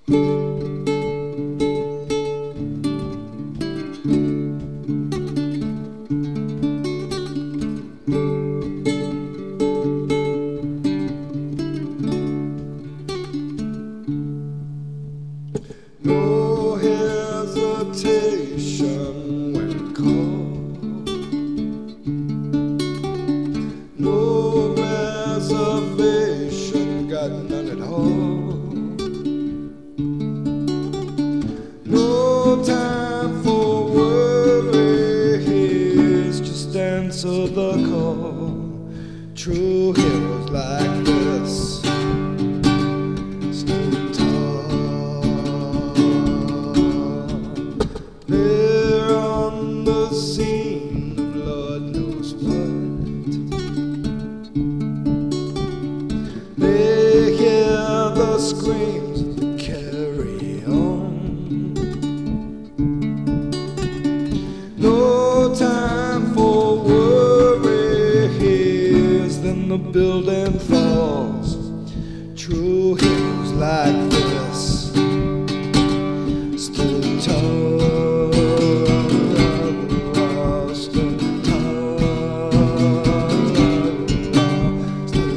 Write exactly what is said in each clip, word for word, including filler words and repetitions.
No hesitation when called, no reservation, got none at all. No time for worries, just answer the call. True heroes like this stand tall. They're on the scene of Lord knows what. They hear the screams that carry on. No time for worries, then the building falls. True heroes like this stood tall, stood tall, stood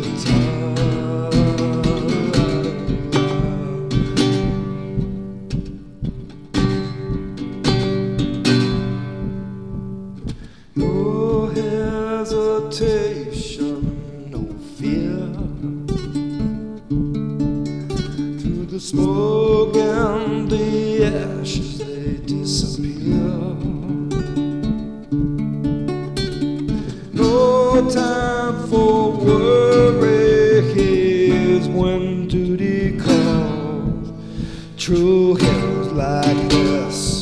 tall. No hesitation, no fear. Through the smoke and the ashes they disappear. No time for worries when duty calls. True heroes like this